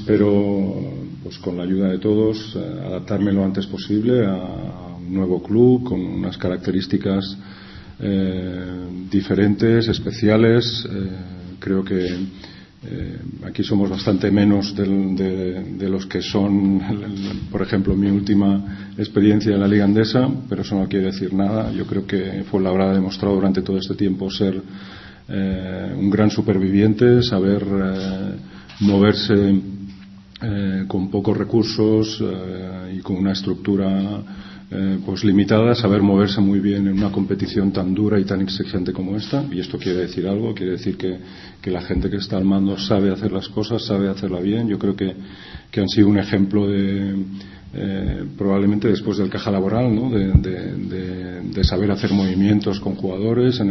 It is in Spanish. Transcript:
espero, pues con la ayuda de todos, adaptarme lo antes posible a un nuevo club con unas características diferentes, especiales. Creo que aquí somos bastante menos de los que son, por ejemplo, mi última experiencia en la Liga Endesa, pero eso no quiere decir nada. Yo creo que Fuenlabrada ha demostrado durante todo este tiempo ser un gran superviviente, saber moverse con pocos recursos y con una estructura pues limitada, saber moverse muy bien en una competición tan dura y tan exigente como esta. Y esto quiere decir algo, quiere decir que la gente que está al mando sabe hacer las cosas, sabe hacerla bien. Yo creo que han sido un ejemplo de probablemente después del Caja Laboral, ¿no? de saber hacer movimientos con jugadores